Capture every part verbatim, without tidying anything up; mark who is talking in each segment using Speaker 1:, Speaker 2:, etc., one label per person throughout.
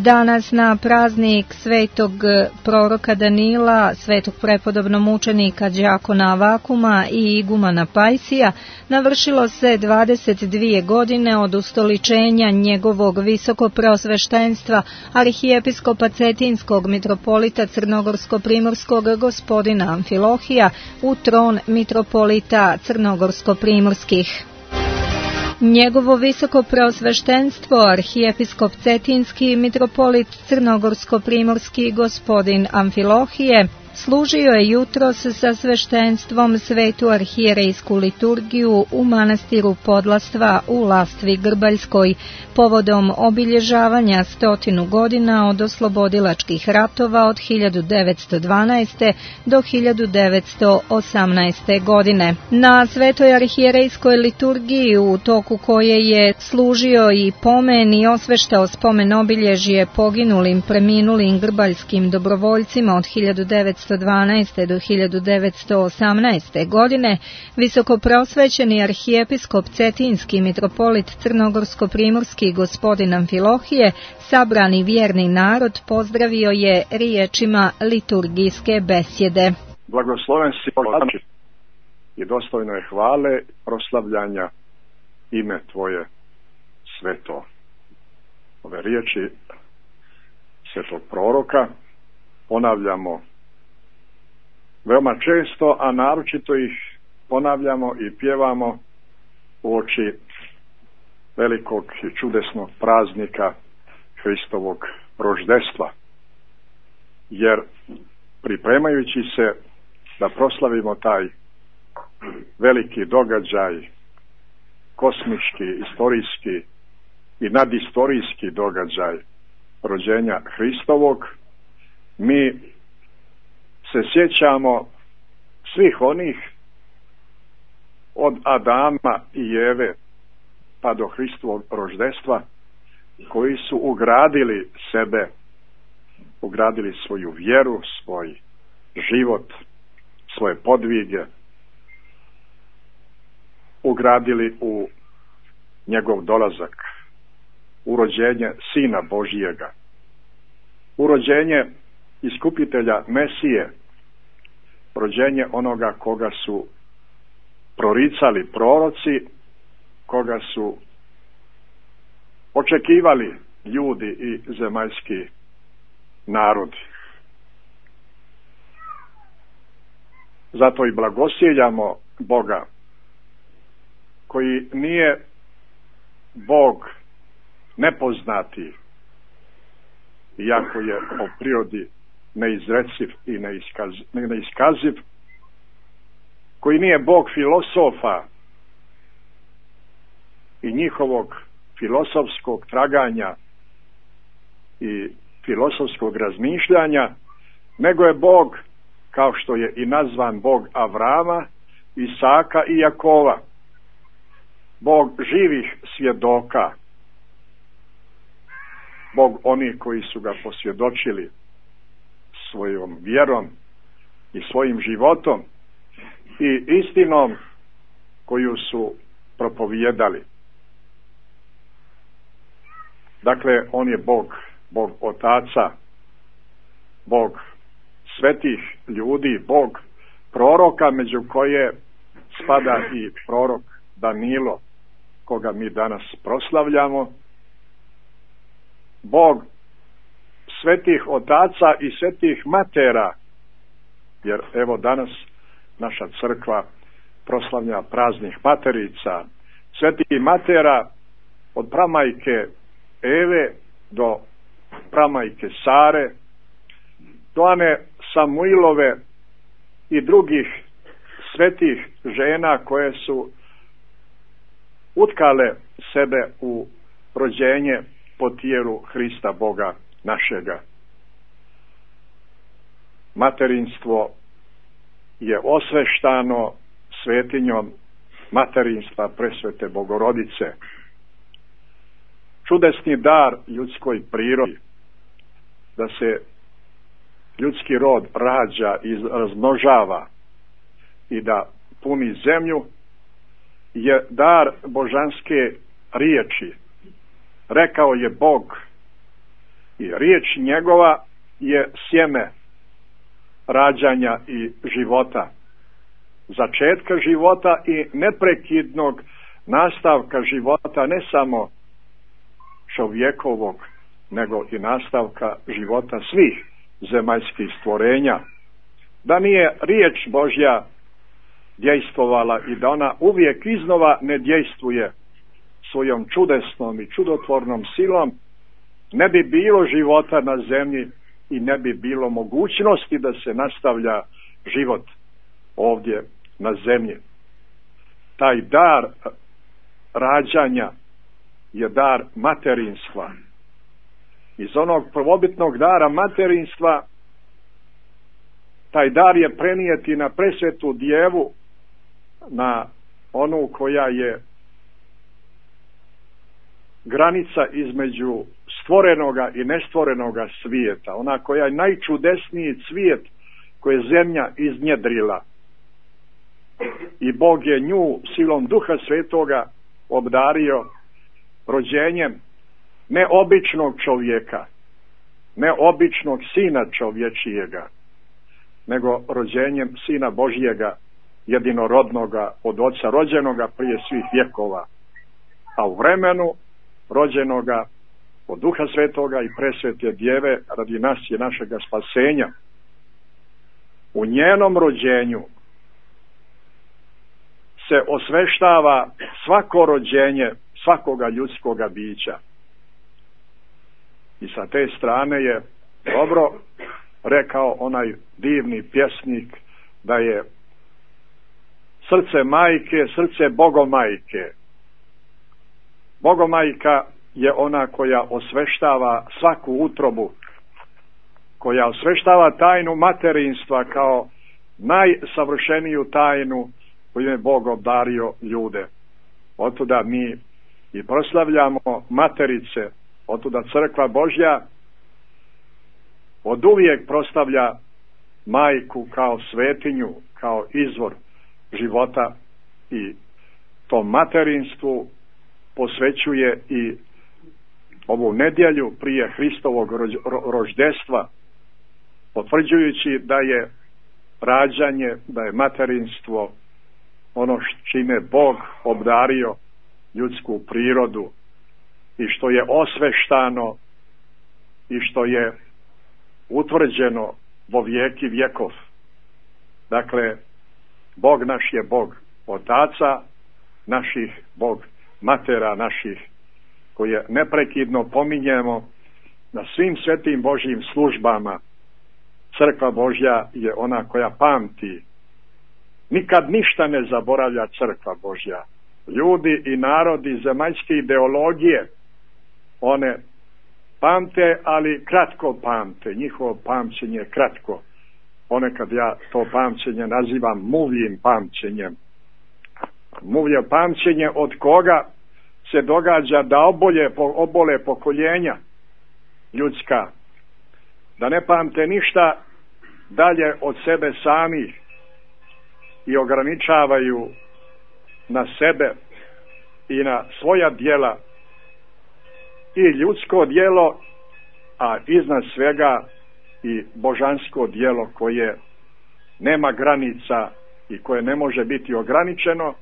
Speaker 1: Danas na praznik svetog proroka Danila, svetog prepodobnog mučenika Đakona Avakuma i igumana Pajsija, navršilo se dvadeset dvije godine od ustoličenja njegovog visokopreosveštenstva arhijepiskopa Cetinskog mitropolita Crnogorsko-primorskog gospodina Amfilohija u tron mitropolita Crnogorsko-primorskih. Njegovo visoko preosveštenstvo, arhijepiskop Cetinski mitropolit Crnogorsko-primorski gospodin Amfilohije, služio je jutros sa sveštenstvom svetu arhijerejsku liturgiju u manastiru Podlastva u Lastvi Grbaljskoj, povodom obilježavanja stotinu godina od oslobodilačkih ratova od hiljadu devetsto dvanaeste. do hiljadu devetsto osamnaeste. godine. Na svetoj arhijerejskoj liturgiji, u toku koje je služio i pomen i osveštao spomen obilježje poginulim, preminulim grbaljskim dobrovoljcima od hiljadu devetsto dvanaeste. do hiljadu devetsto osamnaeste. godine, visokopreosvećeni arhijepiskop Cetinski mitropolit Crnogorsko-primorski gospodin Amfilohije, sabrani vjerni narod pozdravio je riječima liturgijske besjede.
Speaker 2: Blagosloven si i dostojno je hvale, proslavljanja ime Tvoje sveto. Ove riječi svetog proroka ponavljamo veoma često, a naročito ih ponavljamo i pjevamo uoči velikog i čudesnog praznika Hristovog roždestva. Jer pripremajući se da proslavimo taj veliki događaj, kosmički, istorijski i nadistorijski događaj rođenja Hristovog, mi se sjećamo svih onih od Adama i Eve pa do Hristovog roždestva koji su ugradili sebe, ugradili svoju vjeru, svoj život, svoje podvige, ugradili u njegov dolazak, u rođenje Sina Božijega, u rođenje iskupitelja Mesije, rođenje onoga koga su proricali proroci, koga su očekivali ljudi i zemaljski narodi. Zato i blagosiljamo Boga, koji nije Bog nepoznati, iako je po prirodi neizreciv i neiskaz, neiskaziv, koji nije Bog filosofa i njihovog filosofskog traganja i filosofskog razmišljanja, nego je Bog, kao što je i nazvan, Bog Avrama, Isaka i Jakova, Bog živih svjedoka, Bog onih koji su ga posvjedočili svojom vjerom i svojim životom i istinom koju su propovijedali. Dakle, on je Bog, Bog otaca, Bog svetih ljudi, Bog proroka, među koje spada i prorok Danilo, koga mi danas proslavljamo, Bog svetih otaca i svetih matera, jer evo danas naša crkva proslavlja praznih materica, svetih matera od pramajke Eve do pramajke Sare, do Ane Samuilove i drugih svetih žena koje su utkale sebe u rođenje po tijelu Hrista Boga našega. Materinstvo je osveštano svetinjom materinstva Presvete Bogorodice. Čudesni dar ljudskoj prirodi, da se ljudski rod rađa i razmnožava i da puni zemlju, je dar božanske riječi. Rekao je Bog i I riječ njegova je sjeme rađanja i života, začetka života i neprekidnog nastavka života, ne samo čovjekovog, nego i nastavka života svih zemaljskih stvorenja. Da nije riječ Božja dejstvovala i da ona uvijek iznova ne dejstvuje svojom čudesnom i čudotvornom silom, ne bi bilo života na zemlji i ne bi bilo mogućnosti da se nastavlja život ovdje na zemlji. Taj dar rađanja je dar materinstva. Iz onog prvobitnog dara materinstva taj dar je prenijeti na presvetu djevu, na onu koja je granica između stvorenoga i nestvorenoga svijeta, ona koja je najčudesniji cvijet koje je zemlja iznjedrila. I Bog je nju silom Duha Svetoga obdario rođenjem neobičnog čovjeka, neobičnog sina čovječijega, nego rođenjem Sina Božjega, jedinorodnoga od Oca, rođenoga prije svih vjekova, a u vremenu rođenoga od Duha Svetoga i presvete djeve radi nas i našega spasenja. U njenom rođenju se osveštava svako rođenje svakoga ljudskoga bića. I sa te strane je dobro rekao onaj divni pjesnik da je srce majke, srce Bogomajke. Bogomajka je ona koja osveštava svaku utrobu, koja osveštava tajnu materinstva kao najsavršeniju tajnu koju je Bog obdario ljude. Otuda mi i proslavljamo materice, otuda Crkva Božja od uvijek proslavlja majku kao svetinju, kao izvor života i tom materinstvu posvećuje i ovu nedjelju prije Hristovog roždestva, potvrđujući da je rađanje, da je materinstvo ono čime Bog obdario ljudsku prirodu i što je osveštano i što je utvrđeno vo vijeki vjekov. Dakle, Bog naš je Bog otaca naših, Bog matera naših, koje neprekidno pominjemo na svim svetim Božjim službama. Crkva Božja je ona koja pamti. Nikad ništa ne zaboravlja Crkva Božja. Ljudi i narodi zemaljske ideologije, one pamte, ali kratko pamte. Njihovo pamćenje je kratko. Ponekad ja to pamćenje nazivam muvljim pamćenjem. Muvlje pamćenje od koga se događa da obolje, obole pokoljenja ljudska, da ne pamte ništa dalje od sebe samih i ograničavaju na sebe i na svoja djela i ljudsko djelo, a iznad svega i božansko djelo koje nema granica i koje ne može biti ograničeno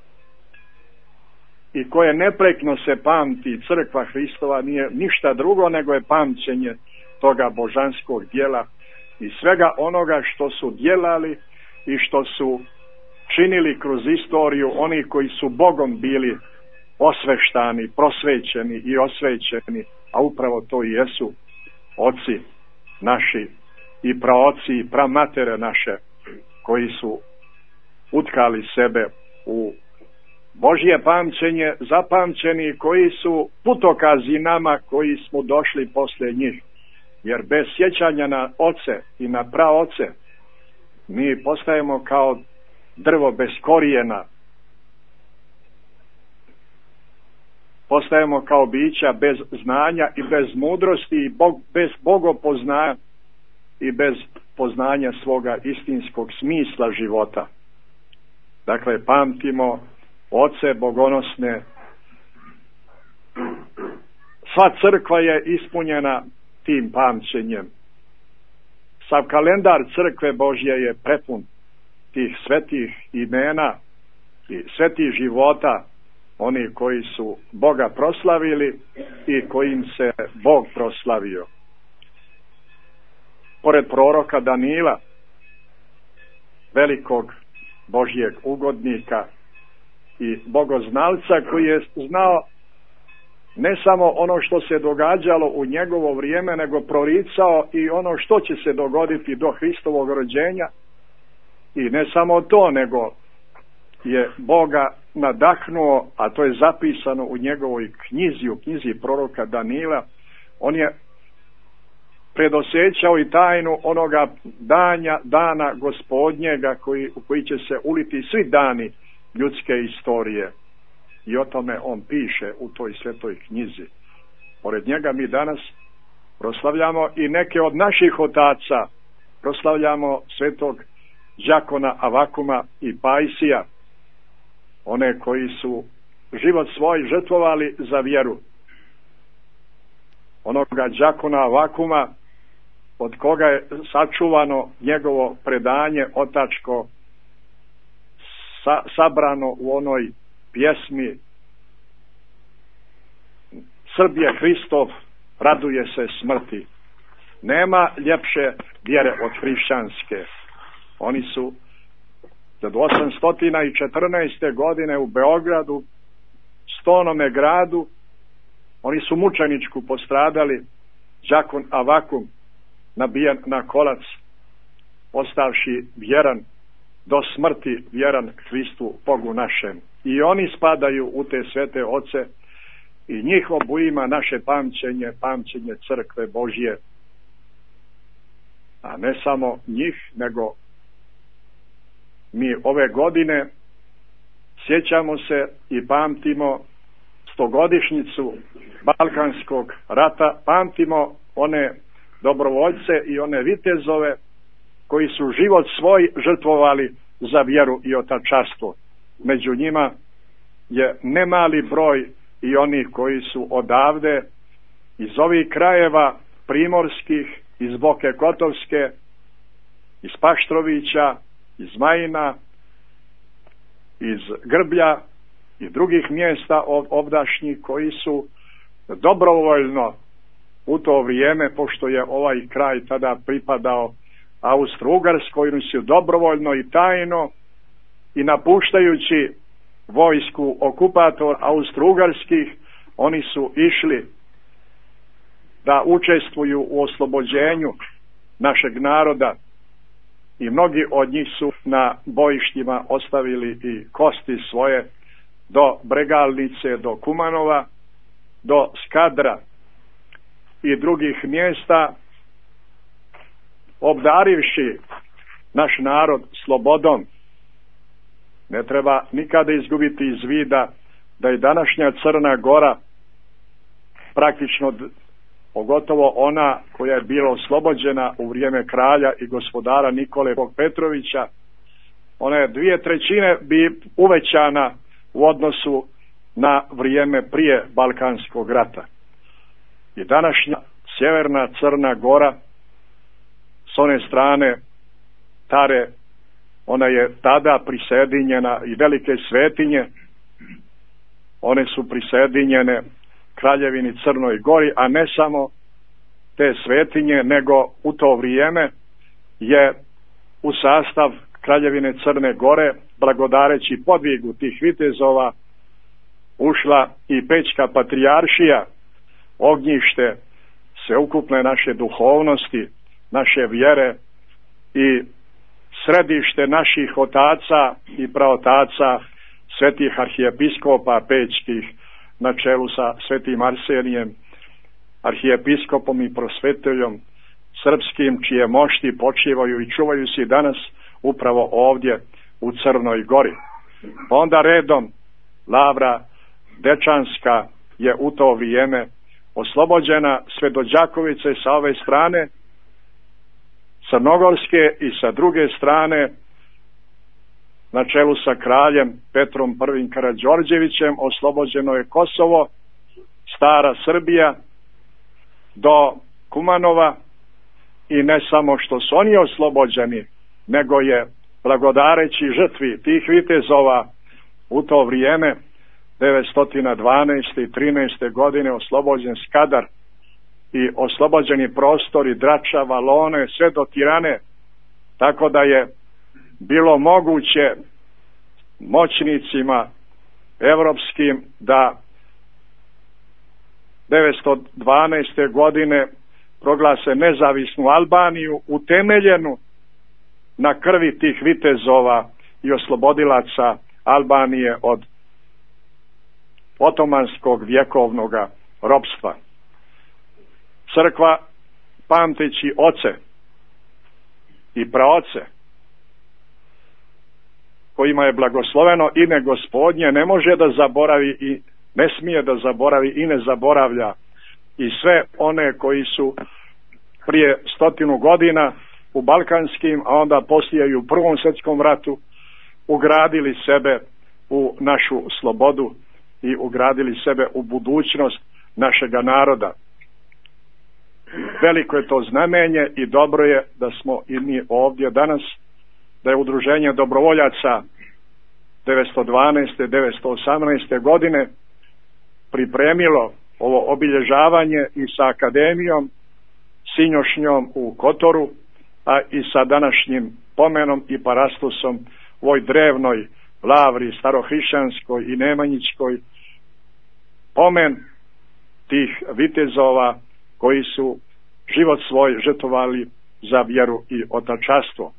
Speaker 2: i koje neprekno se pamti. Crkva Hristova nije ništa drugo nego je pamćenje toga božanskog djela i svega onoga što su djelali i što su činili kroz istoriju oni koji su Bogom bili osveštani, prosvećeni i osvećeni, a upravo to i jesu oci naši i praoci i pramatere naše, koji su utkali sebe u Božje pamćenje, zapamćeni, koji su putokazi nama koji smo došli poslije njih. Jer bez sjećanja na oce i na praoce mi postajemo kao drvo bez korijena, postajemo kao bića bez znanja i bez mudrosti i bog, bez bogopoznanja i bez poznanja svoga istinskog smisla života. Dakle, pamtimo oce bogonosne. Sva crkva je ispunjena tim pamćenjem. Sav kalendar crkve Božje je prepun tih svetih imena i svetih života, oni koji su Boga proslavili i kojim se Bog proslavio. Pored proroka Danila, velikog Božjeg ugodnika i bogoznalca koji je znao ne samo ono što se događalo u njegovo vrijeme, nego proricao i ono što će se dogoditi do Hristovog rođenja. I ne samo to, nego je Boga nadahnuo, a to je zapisano u njegovoj knjizi, u knjizi proroka Danila. On je predosjećao i tajnu onoga danja, dana Gospodnjega koji, u koji će se uliti svi dani ljudske istorije. I o tome on piše u toj svetoj knjizi. Pored njega mi danas proslavljamo i neke od naših otaca. Proslavljamo svetog đakona Avakuma i Pajsija, one koji su život svoj žrtvovali za vjeru. Onoga đakona Avakuma od koga je sačuvano njegovo predanje otačko, sa, sabrano u onoj pjesmi Srbije Hristov raduje se smrti. Nema ljepše vjere od hrišćanske. Oni su od osamsto četrnaeste. godine u Beogradu, stonome gradu, oni su mučeničku postradali, đakon Avakum nabijen na kolac, ostavši vjeran do smrti, vjeran Hristu Bogu našem. I oni spadaju u te svete oce i njih obujima naše pamćenje, pamćenje crkve Božje. A ne samo njih, nego mi ove godine sjećamo se i pamtimo stogodišnjicu Balkanskog rata, pamtimo one dobrovoljce i one vitezove koji su život svoj žrtvovali za vjeru i otačarstvo. Među njima je nemali broj i onih koji su odavde iz ovih krajeva primorskih, iz Boke Kotovske, iz Paštrovića, iz Majina, iz Grblja i drugih mjesta ovdašnjih koji su dobrovoljno u to vrijeme, pošto je ovaj kraj tada pripadao Austro-Ugarskoj, oni su dobrovoljno i tajno i napuštajući vojsku okupator Austro-Ugarskih, oni su išli da učestvuju u oslobođenju našeg naroda i mnogi od njih su na bojištima ostavili i kosti svoje do Bregalnice, do Kumanova, do Skadra i drugih mjesta, obdarivši naš narod slobodom. Ne treba nikada izgubiti iz vida da je današnja Crna Gora praktično, pogotovo ona koja je bila oslobođena u vrijeme kralja i gospodara Nikole Petrovića, ona je dvije trećine bi uvećana u odnosu na vrijeme prije Balkanskog rata. I današnja sjeverna Crna Gora s one strane Tare, ona je tada prisjedinjena i velike svetinje, one su prisjedinjene Kraljevini Crnoj Gori, a ne samo te svetinje, nego u to vrijeme je u sastav Kraljevine Crne Gore, blagodareći podvigu tih vitezova, ušla i Pećka patrijaršija, ognjište sveukupne naše duhovnosti, naše vjere i središte naših otaca i praotaca, svetih arhijepiskopa pećkih, na čelu sa svetim Arsenijem, arhijepiskopom i prosveteljom srpskim, čije mošti počivaju i čuvaju se danas upravo ovdje u Crnoj Gori. Onda redom Lavra Dečanska je u to vrijeme oslobođena, sve do Đakovice sa ove strane, Crnogorske i sa druge strane na čelu sa kraljem Petrom prvim Karađorđevićem oslobođeno je Kosovo, stara Srbija, do Kumanova, i ne samo što su oni oslobođeni, nego je blagodareći žrtvi tih vitezova u to vrijeme devetsto dvanaeste i trinaeste godine oslobođen Skadar i oslobođeni prostori Drača, Valone, sve do Tirane, tako da je bilo moguće moćnicima evropskim da devetsto dvanaeste godine proglase nezavisnu Albaniju utemeljenu na krvi tih vitezova i oslobodilaca Albanije od otomanskog vjekovnog ropstva. Crkva, pamteći oce i praoce kojima je blagosloveno ime Gospodnje, ne može da zaboravi i ne smije da zaboravi i ne zaboravlja i sve one koji su prije stotinu godina u balkanskim, a onda poslije i u Prvom svjetskom ratu ugradili sebe u našu slobodu i ugradili sebe u budućnost našega naroda. Veliko je to znamenje i dobro je da smo i mi ovdje danas, da je udruženje dobrovoljaca devetsto dvanaeste devetsto osamnaeste godine pripremilo ovo obilježavanje i sa akademijom sinjošnjom u Kotoru, a i sa današnjim pomenom i parastusom u ovoj drevnoj lavri starohrišćanskoj i nemanjičkoj, pomen tih vitezova koji su život svoj žrtvovali za vjeru i otačastvo.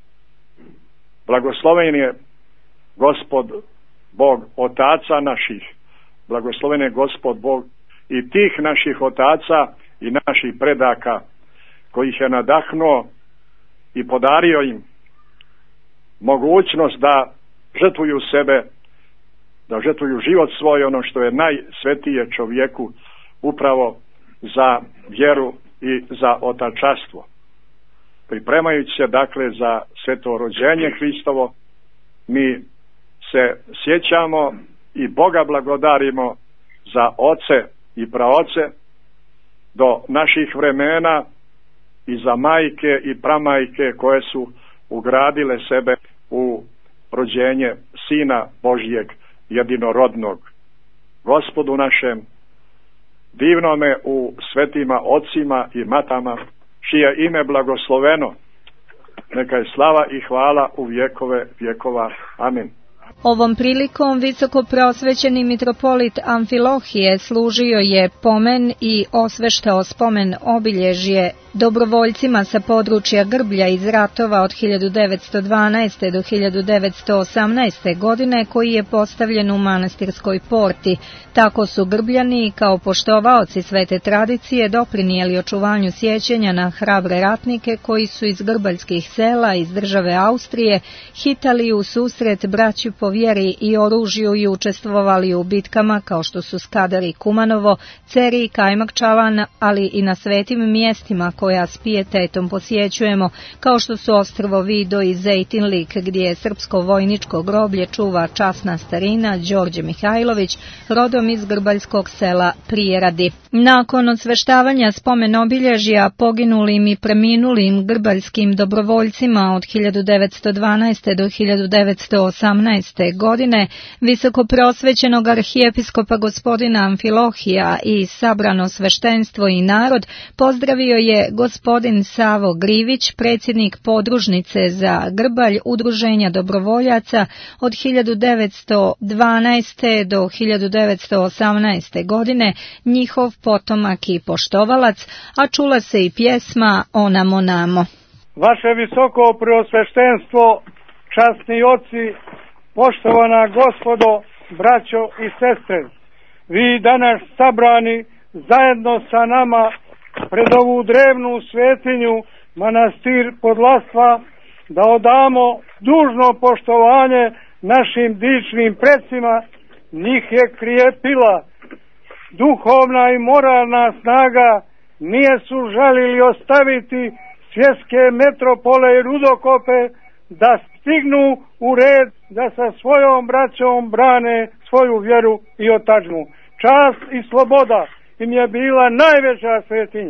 Speaker 2: Blagosloven je Gospod Bog otaca naših, blagosloven je Gospod Bog i tih naših otaca i naših predaka, koji ih je nadahnuo i podario im mogućnost da žrtvuju sebe, da žrtvuju život svoj, ono što je najsvetije čovjeku, upravo za vjeru i za otačastvo. Pripremajući se dakle za sveto rođenje Hristovo, mi se sjećamo i Boga blagodarimo za oce i praoce do naših vremena i za majke i pramajke koje su ugradile sebe u rođenje Sina Božjeg jedinorodnog. Gospodu našem, divnome u svetima ocima i matama, čije ime blagosloveno, neka je slava i hvala u vjekove vjekova. Amin.
Speaker 1: Ovom prilikom visoko preosvećeni mitropolit Amfilohije služio je pomen i osveštao spomen obilježje dobrovoljcima sa područja Grblja iz ratova od hiljadu devetsto dvanaeste. do hiljadu devetsto osamnaeste. godine, koji je postavljen u manastirskoj porti. Tako su Grbljani kao poštovaoci svete tradicije doprinijeli očuvanju sjećanja na hrabre ratnike koji su iz grbaljskih sela iz države Austrije hitali u susret braću po vjeri i oružju i učestvovali u bitkama kao što su Skadar i Kumanovo, Ceri i Kajmakčalan, ali i na svetim mjestima koja s pijetetom posjećujemo, kao što su ostrvo Vido i Zejtinlik, gdje je srpsko vojničko groblje čuva časna starina Đorđe Mihajlović, rodom iz grbaljskog sela Prijeradi. Nakon osveštavanja spomen obilježja poginulim i preminulim grbaljskim dobrovoljcima od hiljadu devetsto dvanaeste. do hiljadu devetsto osamnaeste. godine, visoko preosvećenog arhijepiskopa gospodina Amfilohija i sabrano sveštenstvo i narod pozdravio je gospodin Savo Grivić, predsjednik podružnice za Grbalj Udruženja dobrovoljaca od hiljadu devetsto dvanaeste. do hiljadu devetsto osamnaeste. godine, njihov potomak i poštovalac, a čula se i pjesma Onamo namo.
Speaker 3: Vaše visoko preosveštenstvo, časni oci, poštovana gospodo, braćo i sestre, vi danas sabrani zajedno sa nama pred ovu drevnu svetinju manastir Podlastva, da odamo dužno poštovanje našim dičnim predsima, njih je krijepila duhovna i moralna snaga, nije su žalili ostaviti svjetske metropole i rudokope, da stignu u red, da sa svojom braćom brane svoju vjeru i otadžbinu. Čast i sloboda im je bila najveća svetinja.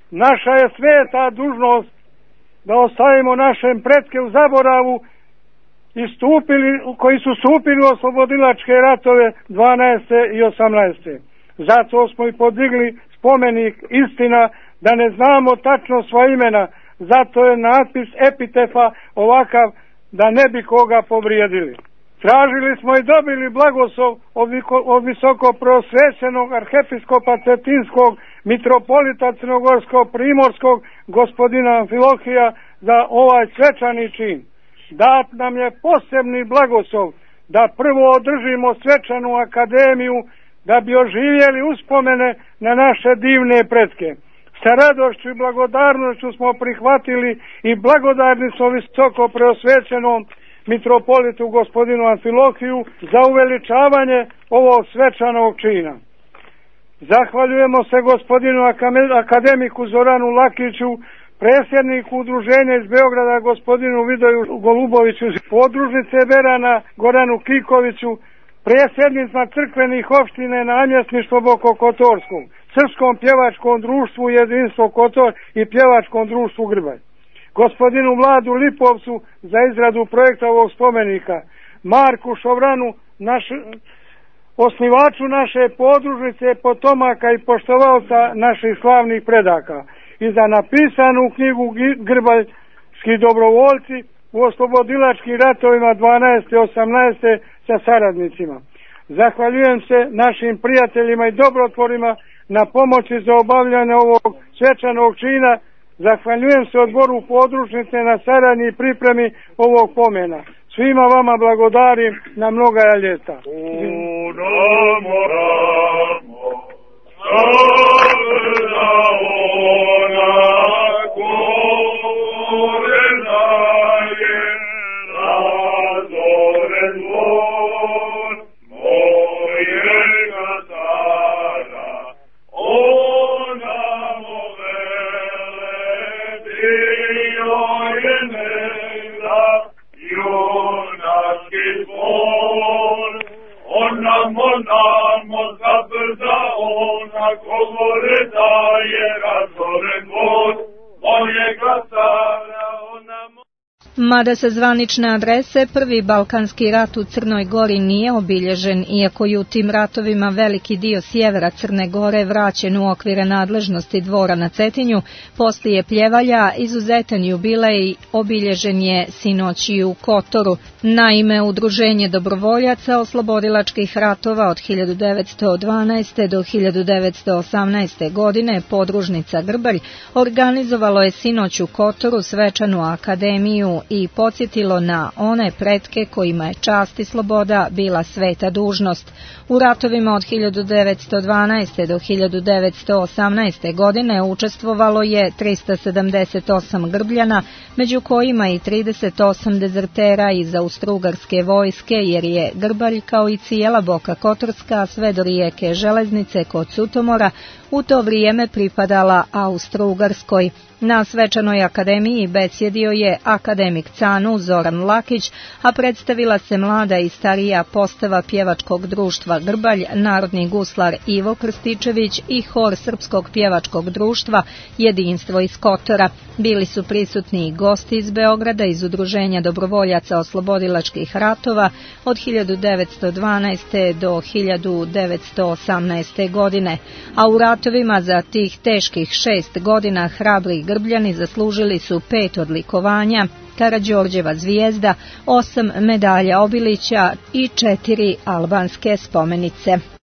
Speaker 3: Naša je sveta dužnost da ostavimo našem pretke u zaboravu i stupili, koji su stupili u oslobodilačke ratove dvanaeste i osamnaeste. Zato smo i podigli spomenik Istina, da ne znamo tačno sva imena, zato je natpis epitefa ovakav da ne bi koga povrijedili. Tražili smo i dobili blagoslov od visoko preosvećenog arhepiskopa Cetinskog mitropolita Crnogorskog primorskog gospodina Amfilohija za ovaj svečani čin. Dat nam je posebni blagoslov da prvo održimo svečanu akademiju da bi oživjeli uspomene na naše divne pretke. Sa radošću i blagodarnošću smo prihvatili i blagodarni smo visoko preosvećenom mitropolitu gospodinu Amfilohiju za uveličavanje ovog svečanog čina. Zahvaljujemo se gospodinu akademiku Zoranu Lakiću, predsjedniku udruženja iz Beograda gospodinu Vidoju Goluboviću, podružnice Berana Goranu Kikoviću, predsjednicima crkvenih opštine namjesništvo Bokokotorskog, Srpskom pjevačkom društvu Jedinstvo Kotor i pjevačkom društvu Grbalj, gospodinu Vladu Lipovcu za izradu projekta ovog spomenika, Marku Šovranu, naš, osnivaču naše podružnice, potomaka i poštovalca naših slavnih predaka, i za napisanu knjigu Grbaljski dobrovoljci u oslobodilačkim ratovima dvanaeste i osamnaeste sa saradnicima. Zahvaljujem se našim prijateljima i dobrotvorima na pomoći za obavljanje ovog svečanog čina. Zahvaljujem se odboru podružnice na saradnji i pripremi ovog pomena. Svima vama blagodarim na mnoga ljeta.
Speaker 1: Mada sa zvanične adrese prvi balkanski rat u Crnoj Gori nije obilježen, iako je u tim ratovima veliki dio sjevera Crne Gore vraćen u okvire nadležnosti dvora na Cetinju, poslije Pljevalja izuzetan jubilej obilježen je sinoć i u Kotoru. Naime, Udruženje dobrovoljaca oslobodilačkih ratova od hiljadu devetsto dvanaeste. do hiljadu devetsto osamnaeste. godine, podružnica Grbalj, organizovalo je sinoć u Kotoru svečanu akademiju i podsjetilo na one pretke kojima je čast i sloboda bila sveta dužnost. U ratovima od hiljadu devetsto dvanaeste. do hiljadu devetsto osamnaeste. godine učestvovalo je trista sedamdeset osam Grbljana, među kojima i trideset osam dezertera iz Austrougarske vojske, jer je Grbalj kao i cijela Boka Kotorska sve do rijeke Železnice kod Sutomora u to vrijeme pripadala Austrougarskoj. Na svečanoj akademiji besjedio je akademik Canu Zoran Lakić, a predstavila se mlada i starija postava pjevačkog društva Grbalj, narodni guslar Ivo Krstičević i hor Srpskog pjevačkog društva Jedinstvo iz Kotora. Bili su prisutni i gosti iz Beograda iz Udruženja dobrovoljaca oslobodilačkih ratova od hiljadu devetsto dvanaeste. do hiljadu devetsto osamnaeste. godine, a u ratovima za tih teških šest godina hrabri Grbljani zaslužili su pet odlikovanja, Karađorđeva zvijezda, osam medalja Obilića i četiri albanske spomenice.